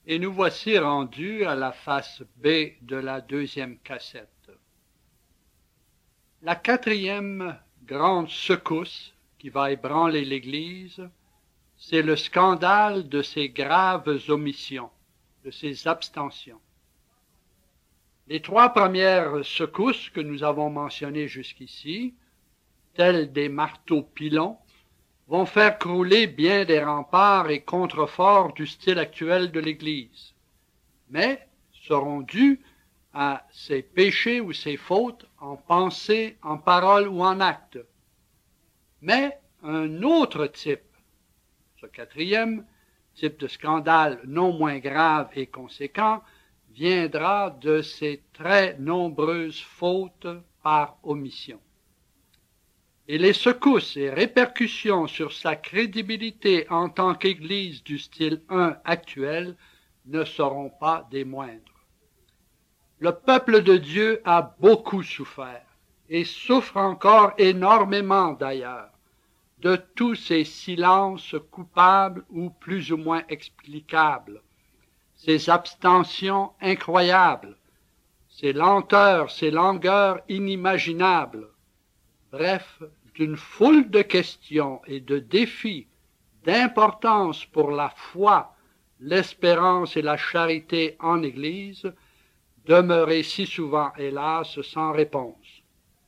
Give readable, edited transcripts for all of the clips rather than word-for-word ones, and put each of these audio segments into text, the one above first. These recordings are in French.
Et nous voici rendus à la face B de la deuxième cassette. La quatrième grande secousse qui va ébranler l'Église, c'est le scandale de ses graves omissions, de ses abstentions. Les trois premières secousses que nous avons mentionnées jusqu'ici, telles des marteaux pilons, vont faire crouler bien des remparts et contreforts du style actuel de l'Église, mais seront dus à ses péchés ou ses fautes en pensée, en parole ou en acte. Mais un autre type, ce quatrième type de scandale non moins grave et conséquent, viendra de ses très nombreuses fautes par omission. Et les secousses et répercussions sur sa crédibilité en tant qu'Église du style 1 actuel ne seront pas des moindres. Le peuple de Dieu a beaucoup souffert, et souffre encore énormément d'ailleurs, de tous ces silences coupables ou plus ou moins explicables, ces abstentions incroyables, ces lenteurs, ces langueurs inimaginables, bref, d'une foule de questions et de défis d'importance pour la foi, l'espérance et la charité en Église, demeurées si souvent, hélas, sans réponse.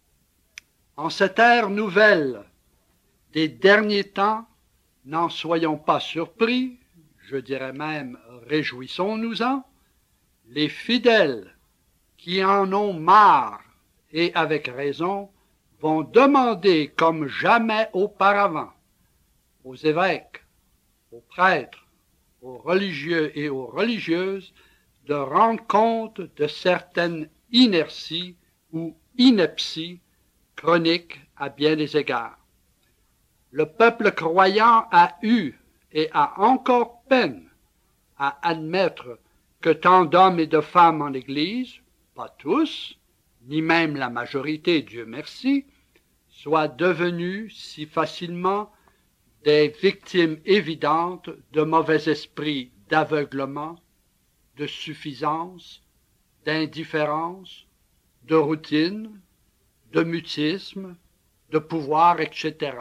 En cette ère nouvelle des derniers temps, n'en soyons pas surpris, je dirais même réjouissons-nous-en, les fidèles qui en ont marre, et avec raison, vont demander comme jamais auparavant aux évêques, aux prêtres, aux religieux et aux religieuses de rendre compte de certaines inerties ou inepties chroniques à bien des égards. Le peuple croyant a eu et a encore peine à admettre que tant d'hommes et de femmes en l'Église, pas tous, ni même la majorité, Dieu merci, soient devenus si facilement des victimes évidentes de mauvais esprits d'aveuglement, de suffisance, d'indifférence, de routine, de mutisme, de pouvoir, etc.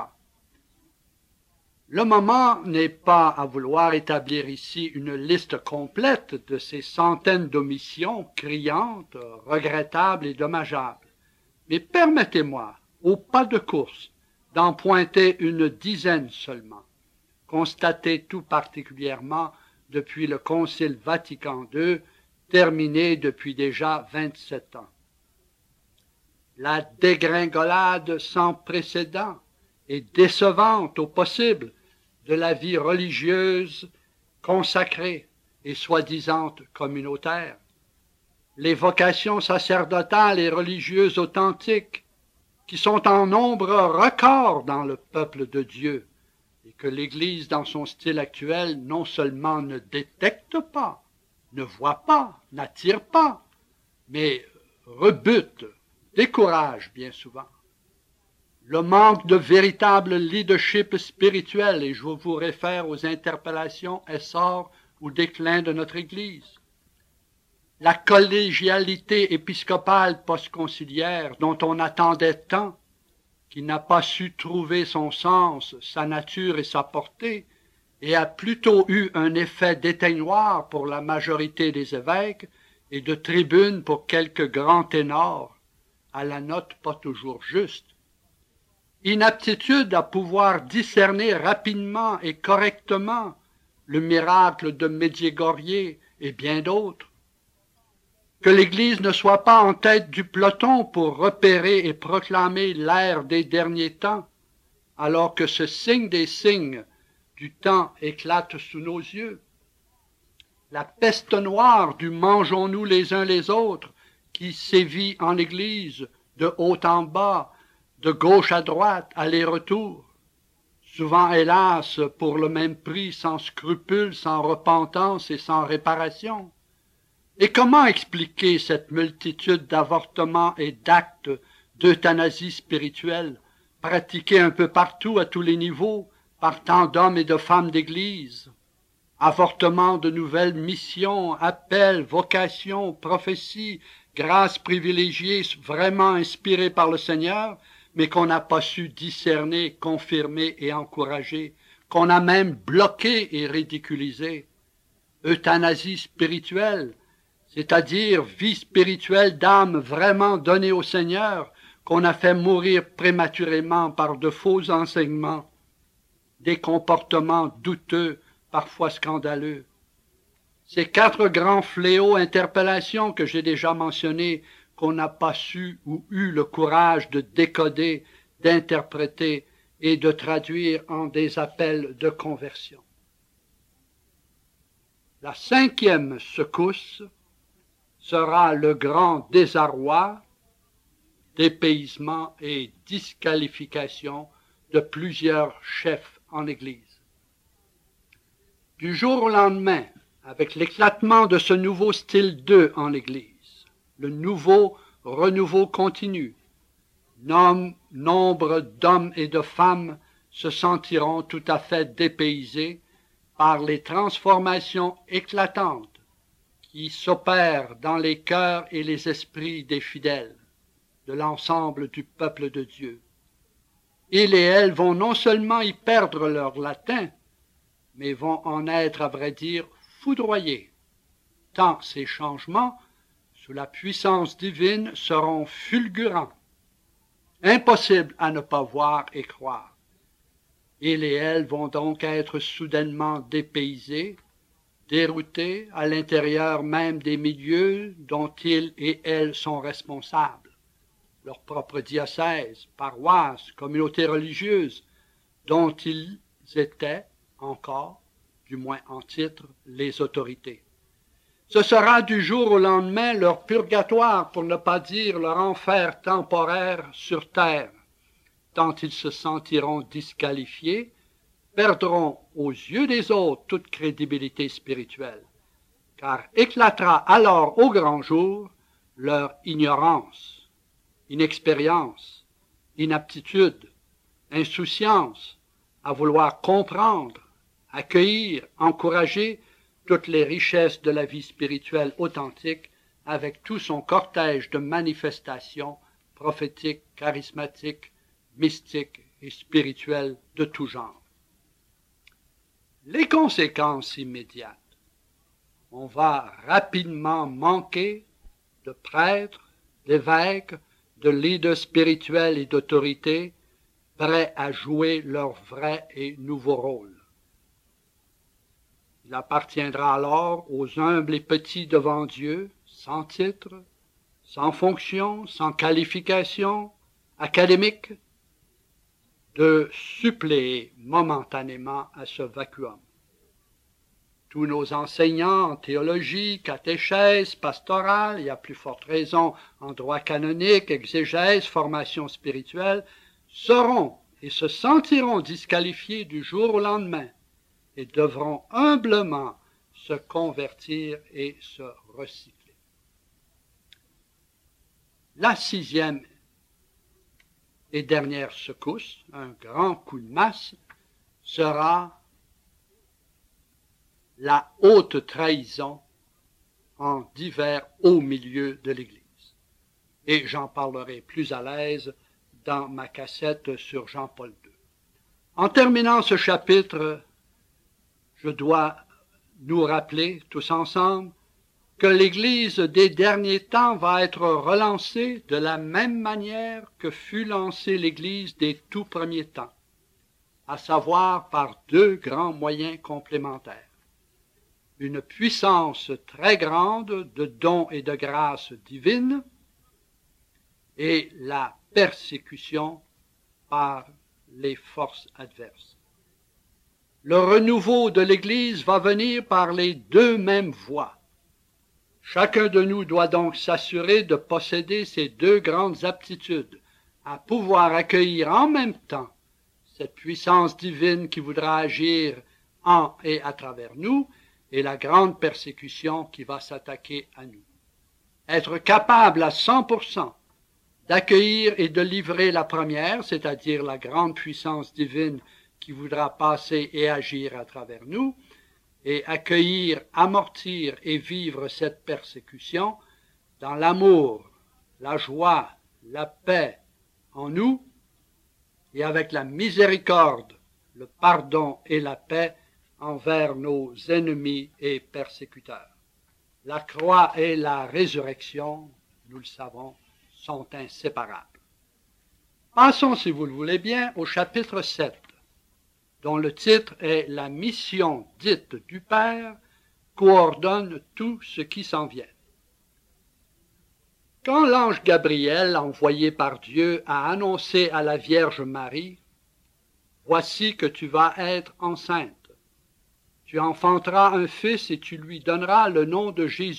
Le moment n'est pas à vouloir établir ici une liste complète de ces centaines d'omissions criantes, regrettables et dommageables, mais permettez-moi, au pas de course, d'en pointer une dizaine seulement, constatées tout particulièrement depuis le Concile Vatican II, terminé depuis déjà 27 ans. La dégringolade sans précédent et décevante au possible de la vie religieuse consacrée et soi-disant communautaire, les vocations sacerdotales et religieuses authentiques qui sont en nombre record dans le peuple de Dieu et que l'Église dans son style actuel non seulement ne détecte pas, ne voit pas, n'attire pas, mais rebute, décourage bien souvent. Le manque de véritable leadership spirituel, et je vous réfère aux interpellations, essor ou déclin de notre Église. La collégialité épiscopale postconciliaire dont on attendait tant, qui n'a pas su trouver son sens, sa nature et sa portée, et a plutôt eu un effet d'éteignoir pour la majorité des évêques et de tribune pour quelques grands ténors, à la note pas toujours juste. Inaptitude à pouvoir discerner rapidement et correctement le miracle de Medjugorje et bien d'autres. Que l'Église ne soit pas en tête du peloton pour repérer et proclamer l'ère des derniers temps, alors que ce signe des signes du temps éclate sous nos yeux. La peste noire du mangeons-nous les uns les autres qui sévit en l'Église de haut en bas, de gauche à droite, aller-retour, souvent, hélas, pour le même prix, sans scrupule, sans repentance et sans réparation. Et comment expliquer cette multitude d'avortements et d'actes d'euthanasie spirituelle pratiqués un peu partout, à tous les niveaux, par tant d'hommes et de femmes d'Église, avortement de nouvelles missions, appels, vocations, prophéties, grâces privilégiées vraiment inspirées par le Seigneur, mais qu'on n'a pas su discerner, confirmer et encourager, qu'on a même bloqué et ridiculisé. Euthanasie spirituelle, c'est-à-dire vie spirituelle d'âme vraiment donnée au Seigneur, qu'on a fait mourir prématurément par de faux enseignements, des comportements douteux, parfois scandaleux. Ces 4 grands fléaux interpellations que j'ai déjà mentionnés, qu'on n'a pas su ou eu le courage de décoder, d'interpréter et de traduire en des appels de conversion. La 5e secousse sera le grand désarroi, dépaysement et disqualification de plusieurs chefs en Église. Du jour au lendemain, avec l'éclatement de ce nouveau style 2 en l'Église, le nouveau renouveau continu, nombre d'hommes et de femmes se sentiront tout à fait dépaysés par les transformations éclatantes qui s'opèrent dans les cœurs et les esprits des fidèles, de l'ensemble du peuple de Dieu. Ils et elles vont non seulement y perdre leur latin, mais vont en être, à vrai dire, foudroyés, tant ces changements, sous la puissance divine, seront fulgurants, impossibles à ne pas voir et croire. Ils et elles vont donc être soudainement dépaysés, déroutés à l'intérieur même des milieux dont ils et elles sont responsables, leur propre diocèse, paroisse, communauté religieuse, dont ils étaient encore, du moins en titre, les autorités. Ce sera du jour au lendemain leur purgatoire, pour ne pas dire leur enfer temporaire sur terre, tant ils se sentiront disqualifiés, perdront aux yeux des autres toute crédibilité spirituelle, car éclatera alors au grand jour leur ignorance, inexpérience, inaptitude, insouciance à vouloir comprendre, accueillir, encourager toutes les richesses de la vie spirituelle authentique avec tout son cortège de manifestations prophétiques, charismatiques, mystiques et spirituelles de tout genre. Les conséquences immédiates. On va rapidement manquer de prêtres, d'évêques, de leaders spirituels et d'autorités prêts à jouer leur vrai et nouveau rôle. Il appartiendra alors aux humbles et petits devant Dieu, sans titre, sans fonction, sans qualification académique, de suppléer momentanément à ce vacuum. Tous nos enseignants en théologie, catéchèse, pastorale, et à plus forte raison en droit canonique, exégèse, formation spirituelle, seront et se sentiront disqualifiés du jour au lendemain et devront humblement se convertir et se recycler. La 6e et dernière secousse, un grand coup de masse, sera la haute trahison en divers hauts milieux de l'Église. Et j'en parlerai plus à l'aise dans ma cassette sur Jean-Paul II. En terminant ce chapitre, je dois nous rappeler tous ensemble que l'Église des derniers temps va être relancée de la même manière que fut lancée l'Église des tout premiers temps, à savoir par 2 grands moyens complémentaires. Une puissance très grande de dons et de grâces divines et la persécution par les forces adverses. Le renouveau de l'Église va venir par les 2 mêmes voies. Chacun de nous doit donc s'assurer de posséder ces 2 grandes aptitudes, à pouvoir accueillir en même temps cette puissance divine qui voudra agir en et à travers nous, et la grande persécution qui va s'attaquer à nous. Être capable à 100% d'accueillir et de livrer la première, c'est-à-dire la grande puissance divine qui voudra passer et agir à travers nous, et accueillir, amortir et vivre cette persécution dans l'amour, la joie, la paix en nous et avec la miséricorde, le pardon et la paix envers nos ennemis et persécuteurs. La croix et la résurrection, nous le savons, sont inséparables. Passons, si vous le voulez bien, au chapitre 7, dont le titre est « La mission dite du Père coordonne tout ce qui s'en vient ». Quand l'ange Gabriel, envoyé par Dieu, a annoncé à la Vierge Marie « Voici que tu vas être enceinte. Tu enfanteras un fils et tu lui donneras le nom de Jésus. »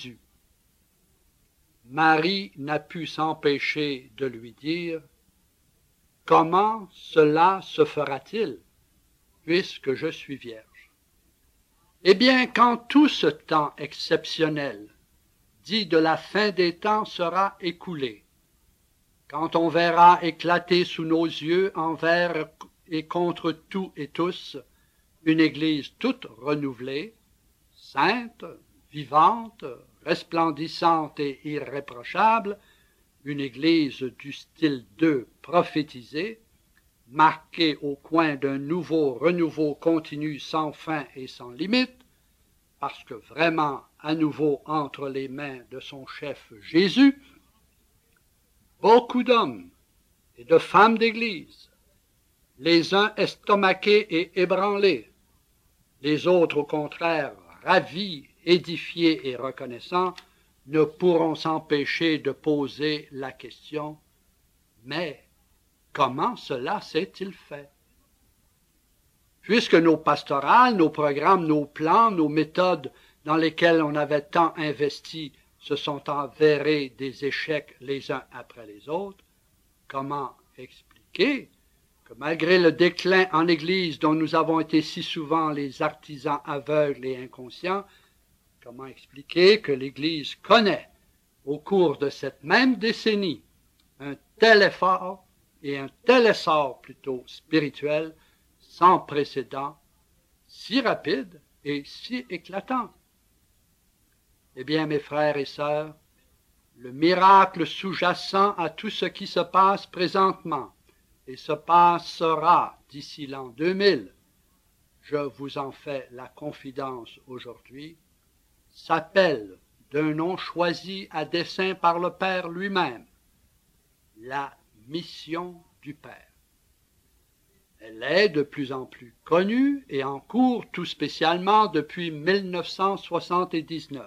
Marie n'a pu s'empêcher de lui dire « Comment cela se fera-t-il, puisque je suis vierge? » Eh bien, quand tout ce temps exceptionnel, dit de la fin des temps, sera écoulé, quand on verra éclater sous nos yeux, envers et contre tout et tous, une Église toute renouvelée, sainte, vivante, resplendissante et irréprochable, une Église du style 2 prophétisé, marquée au coin d'un nouveau renouveau continu sans fin et sans limite, parce que vraiment à nouveau entre les mains de son chef Jésus, beaucoup d'hommes et de femmes d'Église, les uns estomaqués et ébranlés, les autres au contraire ravis, édifiés et reconnaissants, ne pourront s'empêcher de poser la question « Mais comment cela s'est-il fait? » Puisque nos pastorales, nos programmes, nos plans, nos méthodes dans lesquelles on avait tant investi se sont avérés des échecs les uns après les autres, comment expliquer que malgré le déclin en Église dont nous avons été si souvent les artisans aveugles et inconscients, comment expliquer que l'Église connaît, au cours de cette même décennie, un tel effort et un tel essor plutôt spirituel, sans précédent, si rapide et si éclatant? Eh bien, mes frères et sœurs, le miracle sous-jacent à tout ce qui se passe présentement et se passera d'ici l'an 2000, je vous en fais la confidence aujourd'hui, s'appelle d'un nom choisi à dessein par le Père lui-même, la mission du Père. Elle est de plus en plus connue et en cours tout spécialement depuis 1979.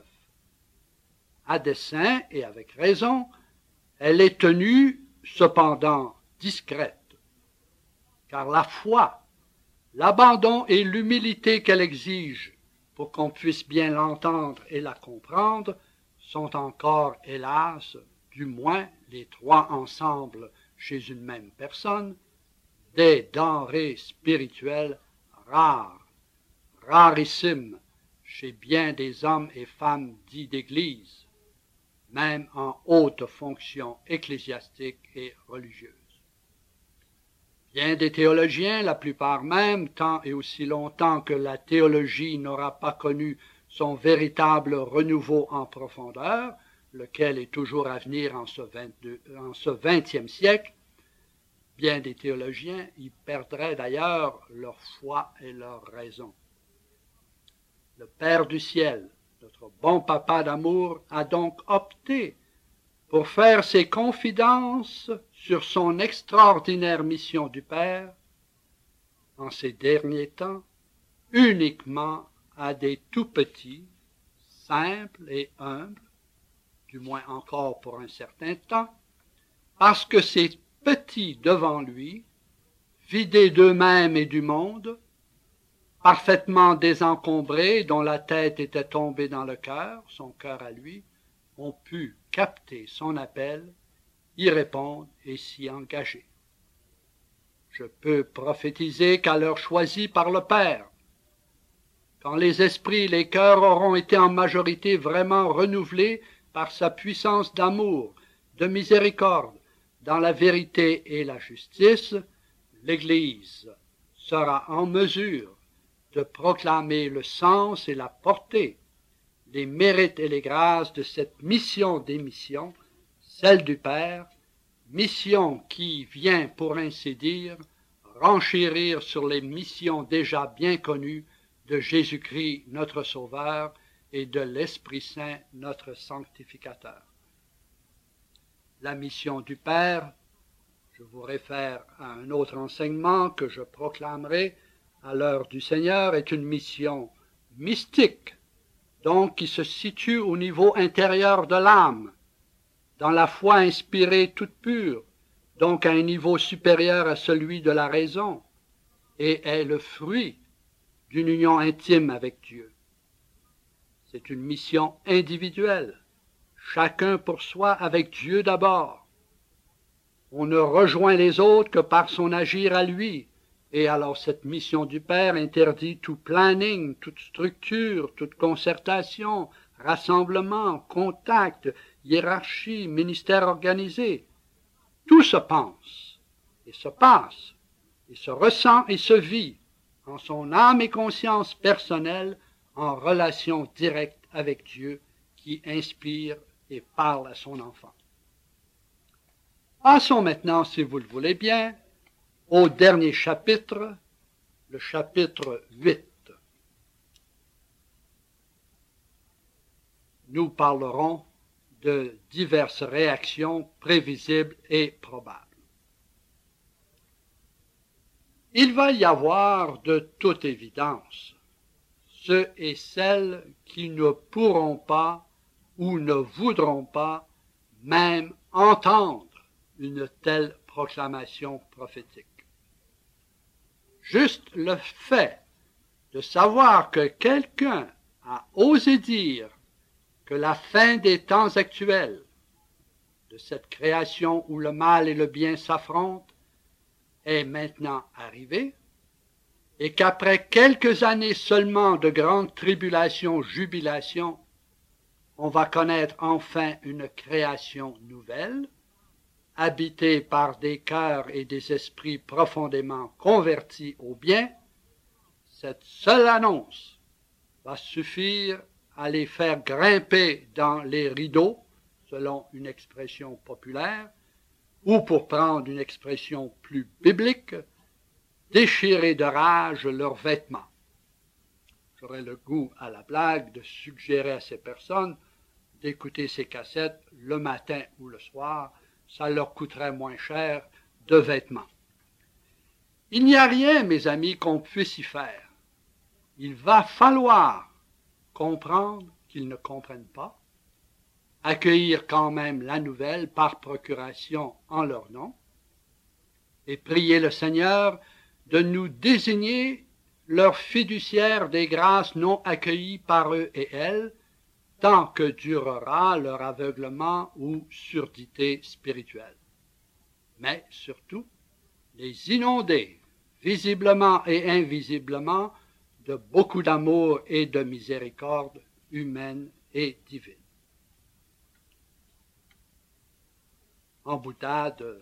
À dessein et avec raison, elle est tenue cependant discrète, car la foi, l'abandon et l'humilité qu'elle exige pour qu'on puisse bien l'entendre et la comprendre sont encore, hélas, du moins les trois ensemble chez une même personne, des denrées spirituelles rares, rarissimes chez bien des hommes et femmes dits d'Église, même en haute fonction ecclésiastique et religieuse. Bien des théologiens, la plupart même, tant et aussi longtemps que la théologie n'aura pas connu son véritable renouveau en profondeur, lequel est toujours à venir en ce XXe siècle, bien des théologiens y perdraient d'ailleurs leur foi et leur raison. Le Père du ciel, notre bon papa d'amour, a donc opté pour faire ses confidences sur son extraordinaire mission du Père, en ces derniers temps, uniquement à des tout-petits, simples et humbles, du moins encore pour un certain temps, parce que ces petits devant lui, vidés d'eux-mêmes et du monde, parfaitement désencombrés, dont la tête était tombée dans le cœur, son cœur à lui, ont pu capter son appel, y répondre et s'y engager. Je peux prophétiser qu'à l'heure choisie par le Père, quand les esprits et les cœurs auront été en majorité vraiment renouvelés par sa puissance d'amour, de miséricorde, dans la vérité et la justice, l'Église sera en mesure de proclamer le sens et la portée, les mérites et les grâces de cette mission des missions, celle du Père, mission qui vient, pour ainsi dire, renchérir sur les missions déjà bien connues de Jésus-Christ notre Sauveur et de l'Esprit Saint notre Sanctificateur. La mission du Père, je vous réfère à un autre enseignement que je proclamerai à l'heure du Seigneur, est une mission mystique, donc qui se situe au niveau intérieur de l'âme, dans la foi inspirée toute pure, donc à un niveau supérieur à celui de la raison, et est le fruit d'une union intime avec Dieu. C'est une mission individuelle, chacun pour soi avec Dieu d'abord. On ne rejoint les autres que par son agir à lui, et alors cette mission du Père interdit tout planning, toute structure, toute concertation, rassemblement, contact, hiérarchie, ministère organisé. Tout se pense, et se passe, et se ressent et se vit en son âme et conscience personnelle en relation directe avec Dieu qui inspire et parle à son enfant. Passons maintenant, si vous le voulez bien, au dernier chapitre, le chapitre 8. Nous parlerons de diverses réactions prévisibles et probables. Il va y avoir de toute évidence ceux et celles qui ne pourront pas ou ne voudront pas même entendre une telle proclamation prophétique. Juste le fait de savoir que quelqu'un a osé dire que la fin des temps actuels, de cette création où le mal et le bien s'affrontent, est maintenant arrivée, et qu'après quelques années seulement de grande tribulation, jubilation, on va connaître enfin une création nouvelle, habitée par des cœurs et des esprits profondément convertis au bien, cette seule annonce va suffire à les faire grimper dans les rideaux, selon une expression populaire, ou pour prendre une expression plus biblique, déchirer de rage leurs vêtements. J'aurais le goût à la blague de suggérer à ces personnes d'écouter ces cassettes le matin ou le soir, ça leur coûterait moins cher de vêtements. Il n'y a rien, mes amis, qu'on puisse y faire. Il va falloir comprendre qu'ils ne comprennent pas, accueillir quand même la nouvelle par procuration en leur nom, et prier le Seigneur de nous désigner leurs fiduciaires des grâces non accueillies par eux et elles, tant que durera leur aveuglement ou surdité spirituelle. Mais surtout, les inonder, visiblement et invisiblement, de beaucoup d'amour et de miséricorde humaine et divine. En boutade,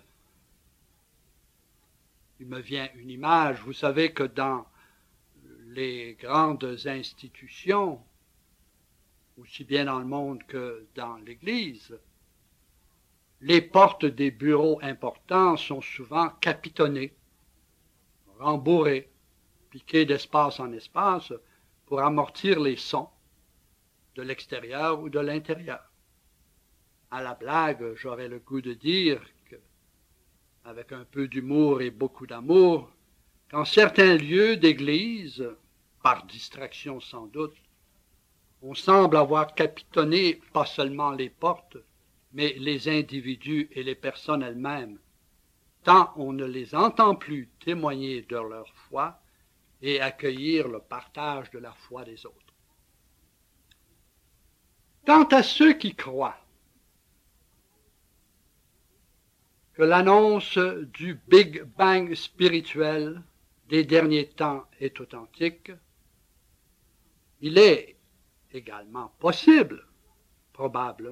il me vient une image. Vous savez que dans les grandes institutions, aussi bien dans le monde que dans l'Église, les portes des bureaux importants sont souvent capitonnées, rembourrées, piquées d'espace en espace pour amortir les sons de l'extérieur ou de l'intérieur. À la blague, j'aurais le goût de dire que, avec un peu d'humour et beaucoup d'amour, qu'en certains lieux d'église, par distraction sans doute, on semble avoir capitonné pas seulement les portes, mais les individus et les personnes elles-mêmes, tant on ne les entend plus témoigner de leur foi et accueillir le partage de la foi des autres. Quant à ceux qui croient que l'annonce du Big Bang spirituel des derniers temps est authentique, il est également possible, probable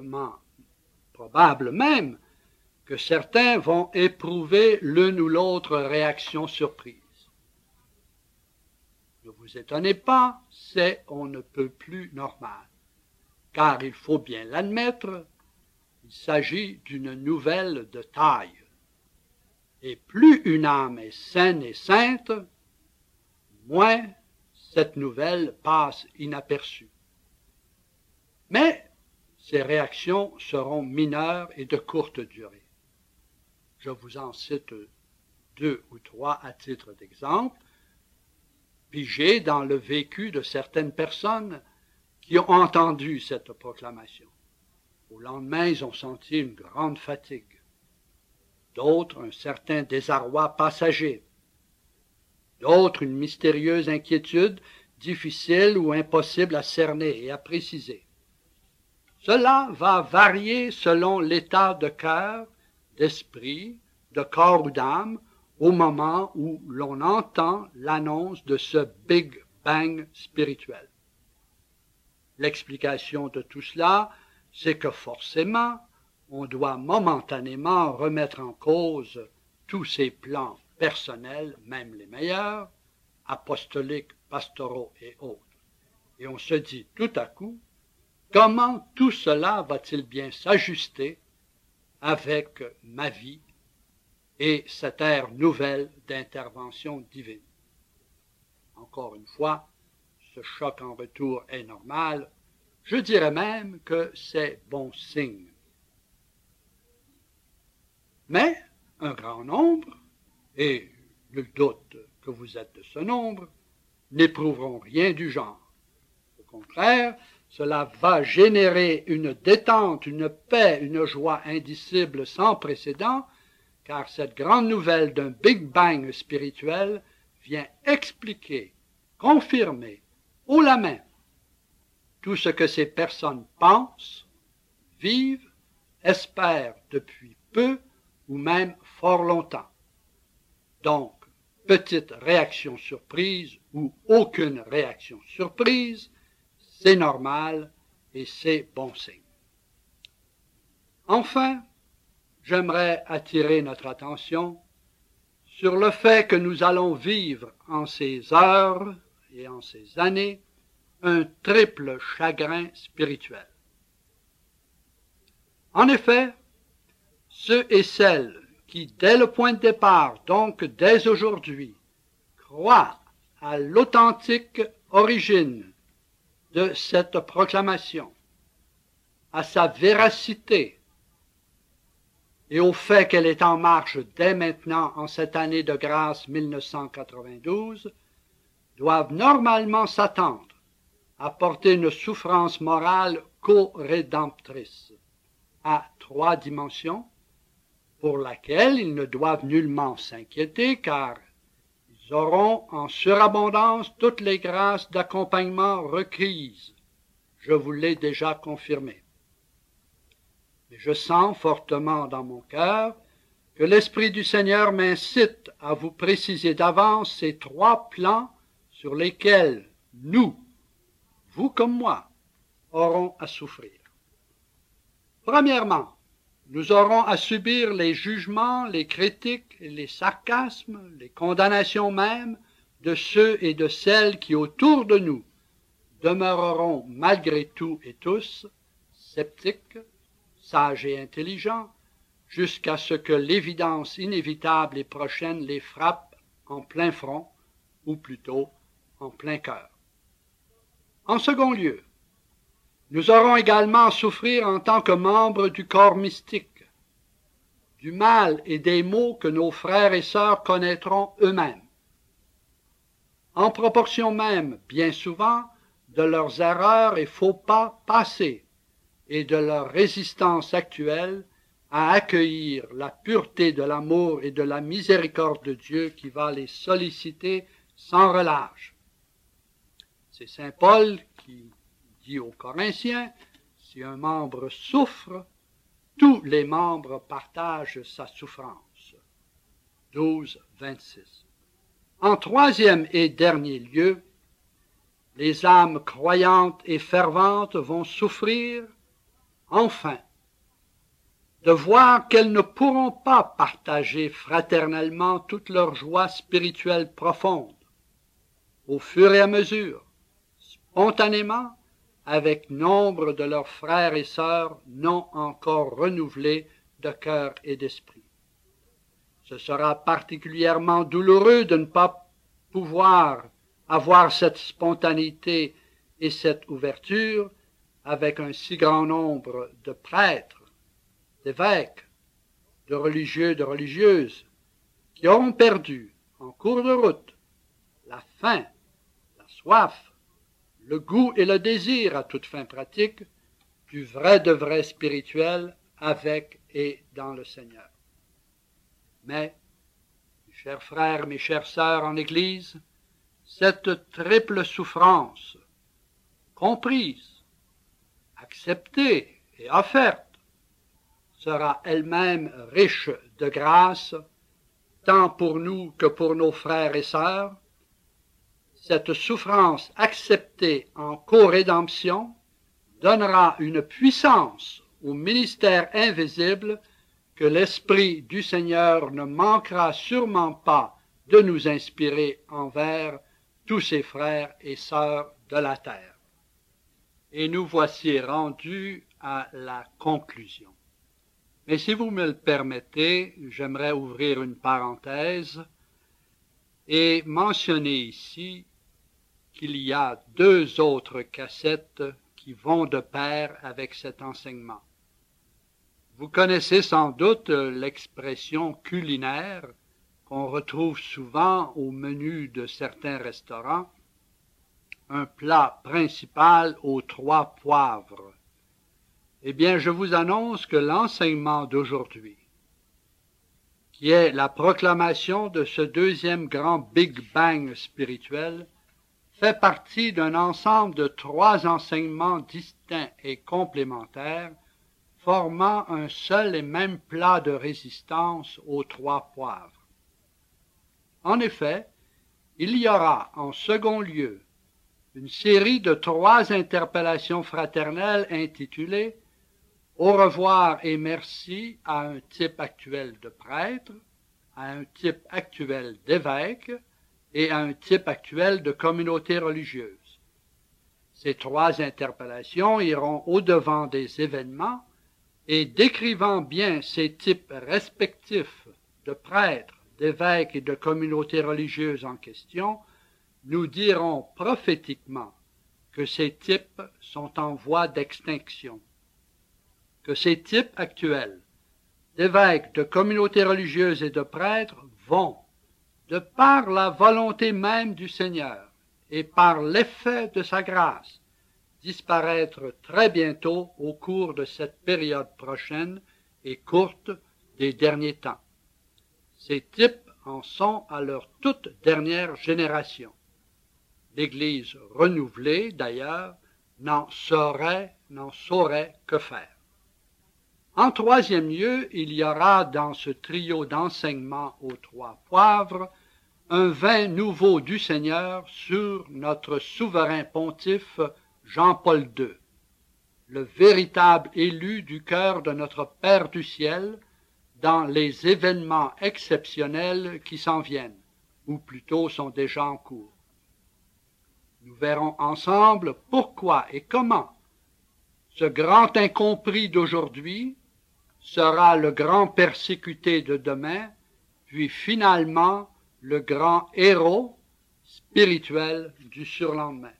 même, que certains vont éprouver l'une ou l'autre réaction surprise. Ne vous étonnez pas, c'est on ne peut plus normal, car il faut bien l'admettre, il s'agit d'une nouvelle de taille. Et plus une âme est saine et sainte, moins cette nouvelle passe inaperçue. Mais ces réactions seront mineures et de courte durée. Je vous en cite 2 ou 3 à titre d'exemple, pigés dans le vécu de certaines personnes qui ont entendu cette proclamation. Au lendemain, ils ont senti une grande fatigue. D'autres, un certain désarroi passager. D'autres, une mystérieuse inquiétude, difficile ou impossible à cerner et à préciser. Cela va varier selon l'état de cœur, d'esprit, de corps ou d'âme, au moment où l'on entend l'annonce de ce Big Bang spirituel. L'explication de tout cela, c'est que forcément, on doit momentanément remettre en cause tous ces plans personnels, même les meilleurs, apostoliques, pastoraux et autres. Et on se dit tout à coup, comment tout cela va-t-il bien s'ajuster avec ma vie et cette ère nouvelle d'intervention divine? Encore une fois, ce choc en retour est normal. Je dirais même que c'est bon signe. Mais un grand nombre, et nul doute que vous êtes de ce nombre, n'éprouveront rien du genre. Au contraire, cela va générer une détente, une paix, une joie indicible sans précédent, car cette grande nouvelle d'un Big Bang spirituel vient expliquer, confirmer, haut la main, tout ce que ces personnes pensent, vivent, espèrent depuis peu ou même fort longtemps. Donc, petite réaction surprise ou aucune réaction surprise, c'est normal et c'est bon signe. Enfin, j'aimerais attirer notre attention sur le fait que nous allons vivre en ces heures et en ces années un triple chagrin spirituel. En effet, ceux et celles qui, dès le point de départ, donc dès aujourd'hui, croient à l'authentique origine de cette proclamation, à sa véracité et au fait qu'elle est en marche dès maintenant en cette année de grâce 1992, doivent normalement s'attendre à porter une souffrance morale co-rédemptrice à 3 dimensions, pour laquelle ils ne doivent nullement s'inquiéter, car ils auront en surabondance toutes les grâces d'accompagnement requises. Je vous l'ai déjà confirmé. Mais je sens fortement dans mon cœur que l'Esprit du Seigneur m'incite à vous préciser d'avance ces 3 plans sur lesquels nous, vous comme moi, aurons à souffrir. Premièrement, nous aurons à subir les jugements, les critiques, les sarcasmes, les condamnations même de ceux et de celles qui, autour de nous, demeureront malgré tout et tous sceptiques, sages et intelligents, jusqu'à ce que l'évidence inévitable et prochaine les frappe en plein front, ou plutôt en plein cœur. En second lieu, nous aurons également à souffrir en tant que membres du corps mystique, du mal et des maux que nos frères et sœurs connaîtront eux-mêmes, en proportion même, bien souvent, de leurs erreurs et faux pas passés et de leur résistance actuelle à accueillir la pureté de l'amour et de la miséricorde de Dieu qui va les solliciter sans relâche. C'est saint Paul qui dit aux Corinthiens, si un membre souffre, tous les membres partagent sa souffrance. 12, 26. En troisième et dernier lieu, les âmes croyantes et ferventes vont souffrir, enfin, de voir qu'elles ne pourront pas partager fraternellement toute leur joie spirituelle profonde, au fur et à mesure, spontanément, avec nombre de leurs frères et sœurs non encore renouvelés de cœur et d'esprit. Ce sera particulièrement douloureux de ne pas pouvoir avoir cette spontanéité et cette ouverture avec un si grand nombre de prêtres, d'évêques, de religieux, de religieuses, qui auront perdu, en cours de route, la faim, la soif, le goût et le désir à toute fin pratique du vrai de vrai spirituel avec et dans le Seigneur. Mais, mes chers frères, mes chères sœurs en Église, cette triple souffrance, comprise, acceptée et offerte, sera elle-même riche de grâce, tant pour nous que pour nos frères et sœurs. Cette souffrance acceptée en co-rédemption donnera une puissance au ministère invisible que l'Esprit du Seigneur ne manquera sûrement pas de nous inspirer envers tous ses frères et sœurs de la terre. Et nous voici rendus à la conclusion. Mais si vous me le permettez, j'aimerais ouvrir une parenthèse et mentionner ici qu'il y a deux autres cassettes qui vont de pair avec cet enseignement. Vous connaissez sans doute l'expression culinaire qu'on retrouve souvent au menu de certains restaurants, un plat principal aux 3 poivres. Eh bien, je vous annonce que l'enseignement d'aujourd'hui, qui est la proclamation de ce deuxième grand Big Bang spirituel, fait partie d'un ensemble de 3 enseignements distincts et complémentaires, formant un seul et même plat de résistance aux 3 poivres. En effet, il y aura en second lieu une série de 3 interpellations fraternelles intitulées « Au revoir et merci à un type actuel de prêtre, à un type actuel d'évêque et à un type actuel de communauté religieuse. » Ces 3 interpellations iront au-devant des événements et décrivant bien ces types respectifs de prêtres, d'évêques et de communautés religieuses en question, nous dirons prophétiquement que ces types sont en voie d'extinction, que ces types actuels d'évêques, de communautés religieuses et de prêtres vont, de par la volonté même du Seigneur et par l'effet de sa grâce, disparaître très bientôt au cours de cette période prochaine et courte des derniers temps. Ces types en sont à leur toute dernière génération. L'Église renouvelée, d'ailleurs, n'en saurait que faire. En troisième lieu, il y aura dans ce trio d'enseignements aux 3 poivres un vin nouveau du Seigneur sur notre souverain pontife Jean-Paul II, le véritable élu du cœur de notre Père du ciel dans les événements exceptionnels qui s'en viennent, ou plutôt sont déjà en cours. Nous verrons ensemble pourquoi et comment ce grand incompris d'aujourd'hui sera le grand persécuté de demain, puis finalement le grand héros spirituel du surlendemain.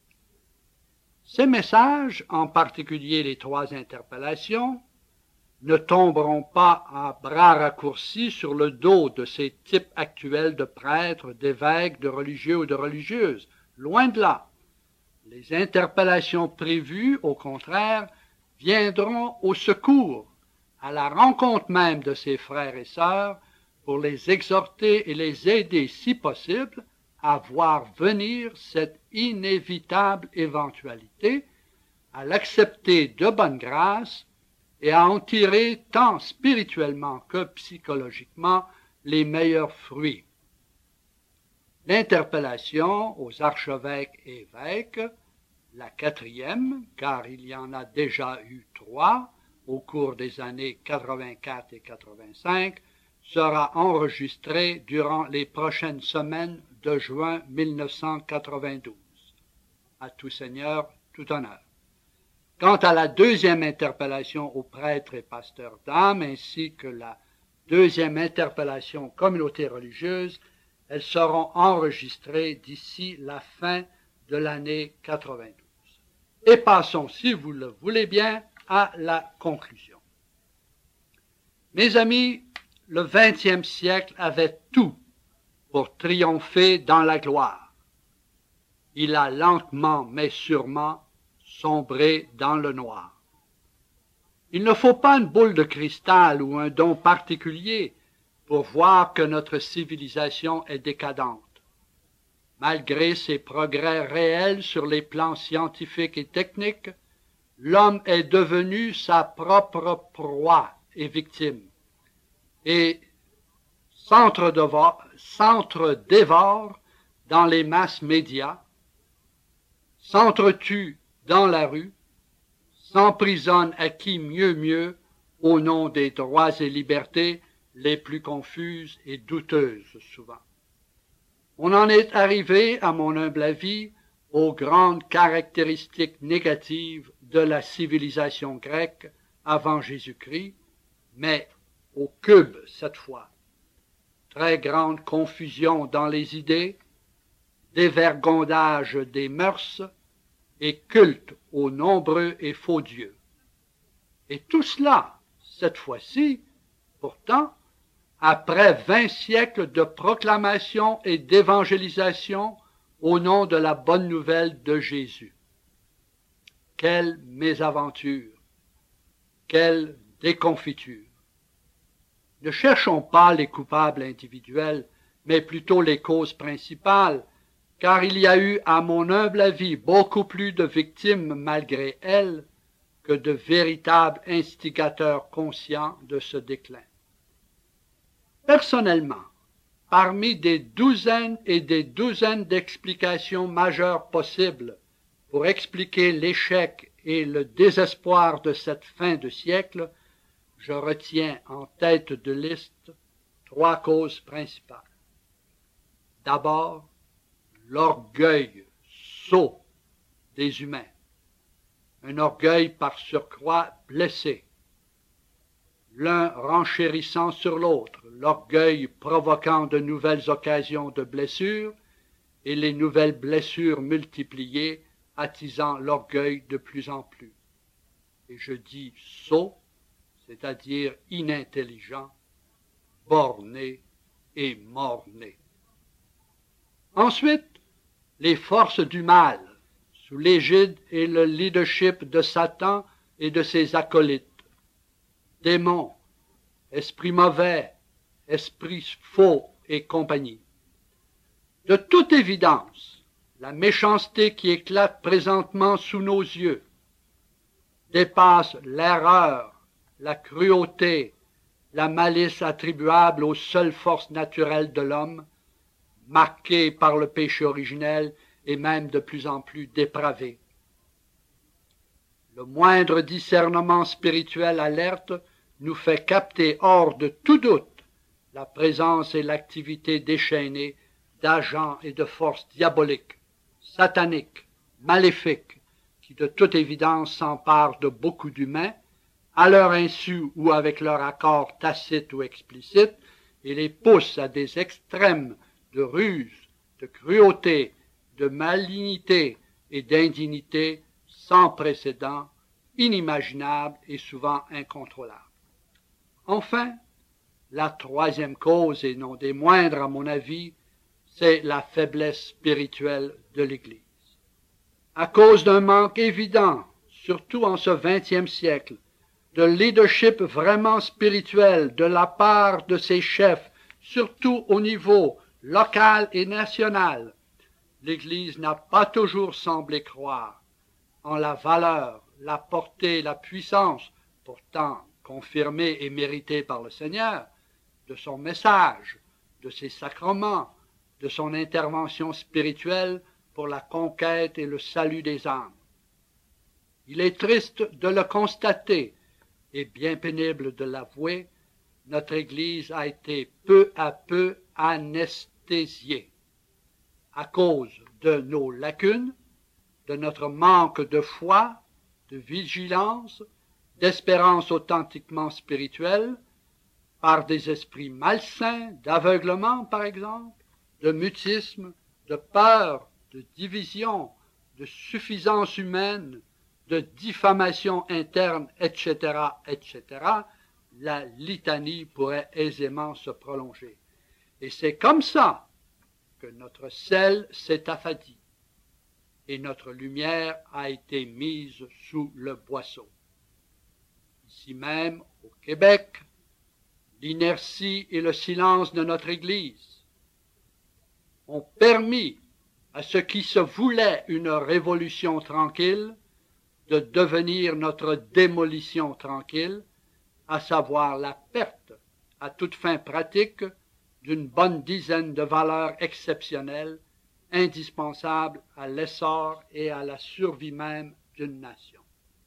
Ces messages, en particulier les 3 interpellations, ne tomberont pas à bras raccourcis sur le dos de ces types actuels de prêtres, d'évêques, de religieux ou de religieuses. Loin de là. Les interpellations prévues, au contraire, viendront au secours, à la rencontre même de ces frères et sœurs, pour les exhorter et les aider, si possible, à voir venir cette inévitable éventualité, à l'accepter de bonne grâce et à en tirer tant spirituellement que psychologiquement les meilleurs fruits. L'interpellation aux archevêques et évêques, la 4e, car il y en a déjà eu 3 au cours des années 84 et 85, sera enregistrée durant les prochaines semaines de juin 1992. À tout seigneur, tout honneur. Quant à la deuxième interpellation aux prêtres et pasteurs d'âme, ainsi que la deuxième interpellation aux communautés religieuses, elles seront enregistrées d'ici la fin de l'année 92. Et passons, si vous le voulez bien, à la conclusion. Mes amis, le XXe siècle avait tout pour triompher dans la gloire. Il a lentement mais sûrement sombré dans le noir. Il ne faut pas une boule de cristal ou un don particulier pour voir que notre civilisation est décadente. Malgré ses progrès réels sur les plans scientifiques et techniques, l'homme est devenu sa propre proie et victime, et s'entre-dévore dans les masses médias, s'entretue dans la rue, s'emprisonne à qui mieux au nom des droits et libertés les plus confuses et douteuses souvent. On en est arrivé, à mon humble avis, aux grandes caractéristiques négatives de la civilisation grecque avant Jésus-Christ, mais au cube cette fois. Très grande confusion dans les idées, dévergondage des mœurs et culte aux nombreux et faux dieux. Et tout cela, cette fois-ci, pourtant, après 20 siècles de proclamation et d'évangélisation au nom de la bonne nouvelle de Jésus. Quelle mésaventure, quelle déconfiture. Ne cherchons pas les coupables individuels, mais plutôt les causes principales, car il y a eu, à mon humble avis, beaucoup plus de victimes malgré elles que de véritables instigateurs conscients de ce déclin. Personnellement, parmi des douzaines et des douzaines d'explications majeures possibles pour expliquer l'échec et le désespoir de cette fin de siècle, je retiens en tête de liste 3 causes principales. D'abord, l'orgueil sot des humains, un orgueil par surcroît blessé, l'un renchérissant sur l'autre, l'orgueil provoquant de nouvelles occasions de blessures et les nouvelles blessures multipliées attisant l'orgueil de plus en plus. Et je dis sot, c'est-à-dire inintelligent, borné et mort-né. Ensuite, les forces du mal, sous l'égide et le leadership de Satan et de ses acolytes, démons, esprits mauvais, esprits faux et compagnie. De toute évidence, la méchanceté qui éclate présentement sous nos yeux dépasse l'erreur, la cruauté, la malice attribuable aux seules forces naturelles de l'homme, marquées par le péché originel et même de plus en plus dépravées. Le moindre discernement spirituel alerte nous fait capter hors de tout doute la présence et l'activité déchaînée d'agents et de forces diaboliques, sataniques, maléfiques, qui de toute évidence s'emparent de beaucoup d'humains, à leur insu ou avec leur accord tacite ou explicite, et les poussent à des extrêmes de ruse, de cruauté, de malignité et d'indignité sans précédent, inimaginables et souvent incontrôlables. Enfin, la troisième cause, et non des moindres à mon avis, c'est la faiblesse spirituelle de l'Église. À cause d'un manque évident, surtout en ce XXe siècle, de leadership vraiment spirituel de la part de ses chefs, surtout au niveau local et national, l'Église n'a pas toujours semblé croire en la valeur, la portée, la puissance, pourtant confirmée et méritée par le Seigneur, de son message, de ses sacrements, de son intervention spirituelle pour la conquête et le salut des âmes. Il est triste de le constater et bien pénible de l'avouer, notre Église a été peu à peu anesthésiée. à cause de nos lacunes, de notre manque de foi, de vigilance, d'espérance authentiquement spirituelle, par des esprits malsains, d'aveuglement par exemple, de mutisme, de peur, de division, de suffisance humaine, de diffamation interne, etc., etc., la litanie pourrait aisément se prolonger. Et c'est comme ça que notre sel s'est affadi et notre lumière a été mise sous le boisseau. Ici même, au Québec, l'inertie et le silence de notre Église ont permis à ce qui se voulait une révolution tranquille de devenir notre démolition tranquille, à savoir la perte, à toute fin pratique, d'une bonne dizaine de valeurs exceptionnelles, indispensables à l'essor et à la survie même d'une nation.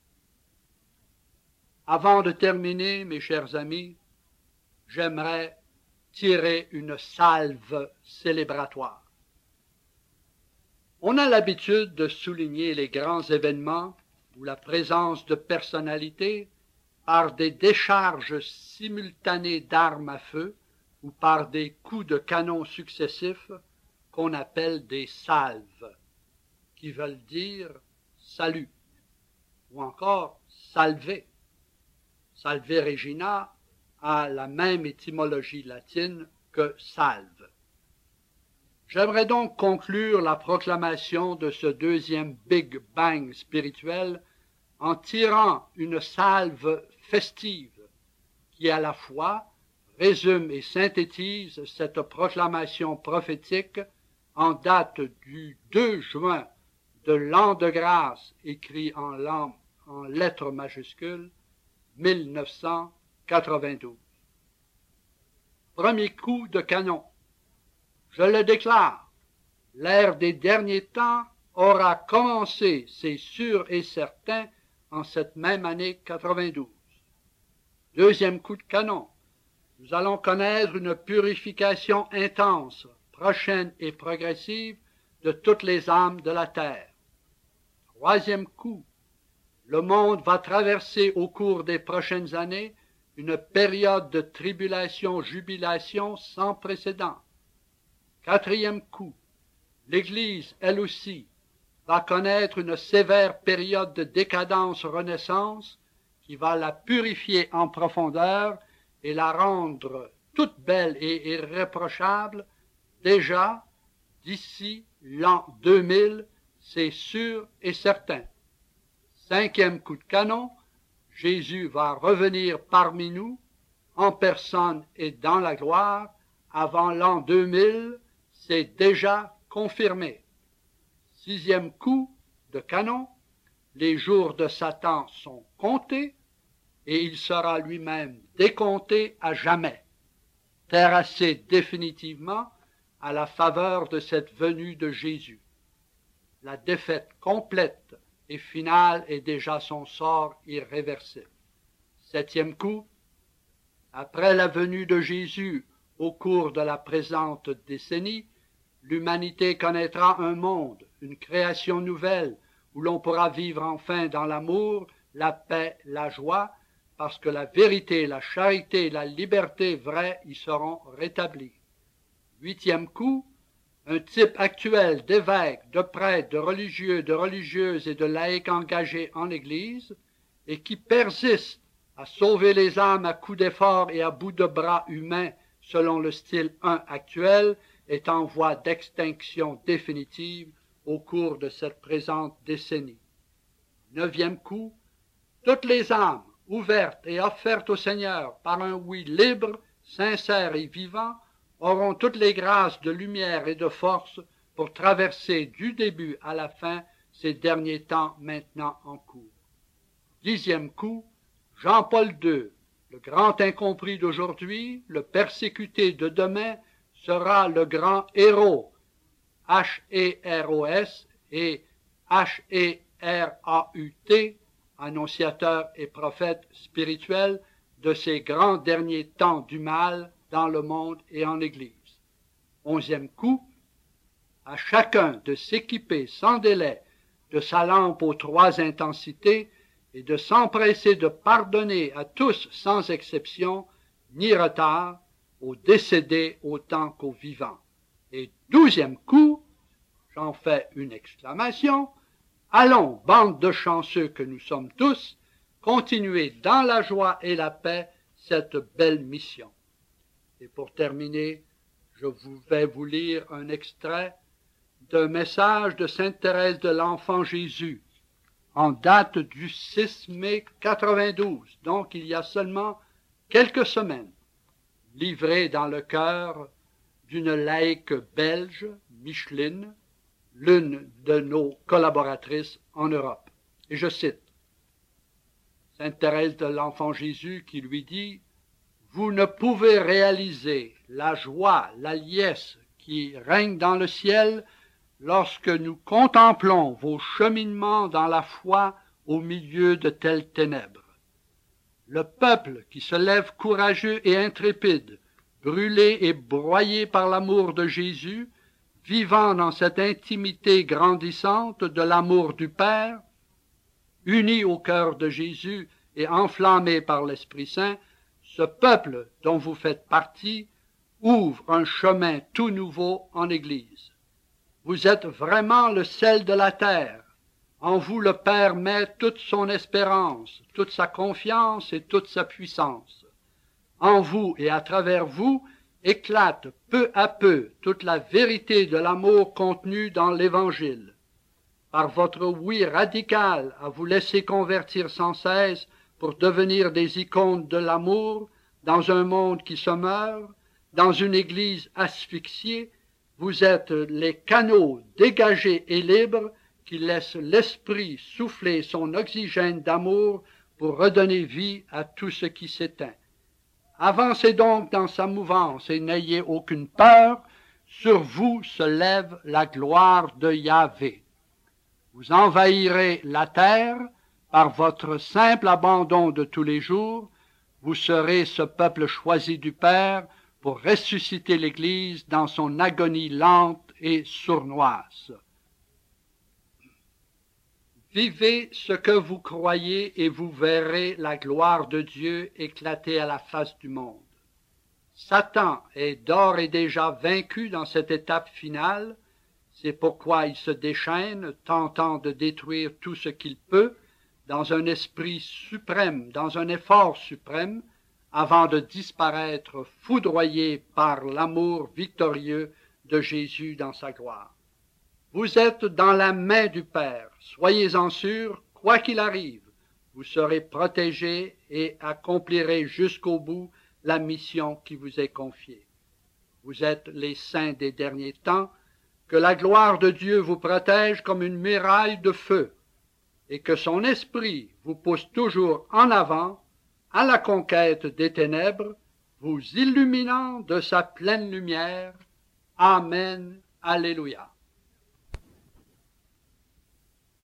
Avant de terminer, mes chers amis, j'aimerais tirer une salve célébratoire. On a l'habitude de souligner les grands événements ou la présence de personnalités par des décharges simultanées d'armes à feu ou par des coups de canon successifs qu'on appelle des salves, qui veulent dire salut, ou encore salve. Salve Regina a la même étymologie latine que salve. J'aimerais donc conclure la proclamation de ce deuxième Big Bang spirituel en tirant une salve festive qui à la fois résume et synthétise cette proclamation prophétique en date du 2 juin de l'an de grâce écrit en lettres majuscules 1992. Premier coup de canon. Je le déclare, l'ère des derniers temps aura commencé, c'est sûr et certain, en cette même année 92. Deuxième coup de canon. Nous allons connaître une purification intense, prochaine et progressive de toutes les âmes de la terre. Troisième coup. Le monde va traverser au cours des prochaines années une période de tribulation-jubilation sans précédent. Quatrième coup. L'Église, elle aussi, va connaître une sévère période de décadence-renaissance qui va la purifier en profondeur et la rendre toute belle et irréprochable déjà d'ici l'an 2000, c'est sûr et certain. Cinquième coup de canon, Jésus va revenir parmi nous en personne et dans la gloire avant l'an 2000, c'est déjà confirmé. Sixième coup de canon, les jours de Satan sont comptés et il sera lui-même décompté à jamais, terrassé définitivement à la faveur de cette venue de Jésus. La défaite complète et finale est déjà son sort irréversible. Septième coup, après la venue de Jésus au cours de la présente décennie, l'humanité connaîtra un monde, une création nouvelle, où l'on pourra vivre enfin dans l'amour, la paix, la joie, parce que la vérité, la charité, la liberté vraie y seront rétablies. Huitième coup, un type actuel d'évêques, de prêtres, de religieux, de religieuses et de laïcs engagés en Église, et qui persistent à sauver les âmes à coups d'efforts et à bout de bras humains selon le style 1 actuel, est en voie d'extinction définitive au cours de cette présente décennie. Neuvième coup, toutes les âmes ouvertes et offertes au Seigneur par un oui libre, sincère et vivant auront toutes les grâces de lumière et de force pour traverser du début à la fin ces derniers temps maintenant en cours. Dixième coup, Jean-Paul II, le grand incompris d'aujourd'hui, le persécuté de demain, sera le grand héros, H-E-R-O-S et H-E-R-A-U-T, annonciateur et prophète spirituel de ces grands derniers temps du mal dans le monde et en l'Église. Onzième coup, à chacun de s'équiper sans délai de sa lampe aux 3 intensités et de s'empresser de pardonner à tous sans exception, ni retard, aux décédés autant qu'aux vivants. Et 12e coup, j'en fais une exclamation, allons, bande de chanceux que nous sommes tous, continuer dans la joie et la paix cette belle mission. Et pour terminer, je vais vous lire un extrait d'un message de Sainte Thérèse de l'Enfant Jésus, en date du 6 mai 92, donc il y a seulement quelques semaines, livré dans le cœur d'une laïque belge, Micheline, l'une de nos collaboratrices en Europe. Et je cite Sainte Thérèse de l'Enfant Jésus qui lui dit « Vous ne pouvez réaliser la joie, la liesse qui règne dans le ciel lorsque nous contemplons vos cheminements dans la foi au milieu de telles ténèbres. Le peuple qui se lève courageux et intrépide, brûlé et broyé par l'amour de Jésus, vivant dans cette intimité grandissante de l'amour du Père, uni au cœur de Jésus et enflammé par l'Esprit Saint, ce peuple dont vous faites partie ouvre un chemin tout nouveau en Église. Vous êtes vraiment le sel de la terre. En vous, le Père met toute son espérance, toute sa confiance et toute sa puissance. En vous et à travers vous éclate peu à peu toute la vérité de l'amour contenu dans l'Évangile. Par votre oui radical à vous laisser convertir sans cesse pour devenir des icônes de l'amour dans un monde qui se meurt, dans une Église asphyxiée, vous êtes les canaux dégagés et libres qui laissent l'Esprit souffler son oxygène d'amour pour redonner vie à tout ce qui s'éteint. Avancez donc dans sa mouvance et n'ayez aucune peur. Sur vous se lève la gloire de Yahvé. Vous envahirez la terre par votre simple abandon de tous les jours. Vous serez ce peuple choisi du Père pour ressusciter l'Église dans son agonie lente et sournoise. Vivez ce que vous croyez et vous verrez la gloire de Dieu éclater à la face du monde. Satan est d'ores et déjà vaincu dans cette étape finale, c'est pourquoi il se déchaîne, tentant de détruire tout ce qu'il peut, dans un esprit suprême, dans un effort suprême, avant de disparaître foudroyé par l'amour victorieux de Jésus dans sa gloire. Vous êtes dans la main du Père, soyez-en sûrs, quoi qu'il arrive, vous serez protégés et accomplirez jusqu'au bout la mission qui vous est confiée. Vous êtes les saints des derniers temps, que la gloire de Dieu vous protège comme une muraille de feu, et que son esprit vous pousse toujours en avant, à la conquête des ténèbres, vous illuminant de sa pleine lumière. Amen. Alléluia.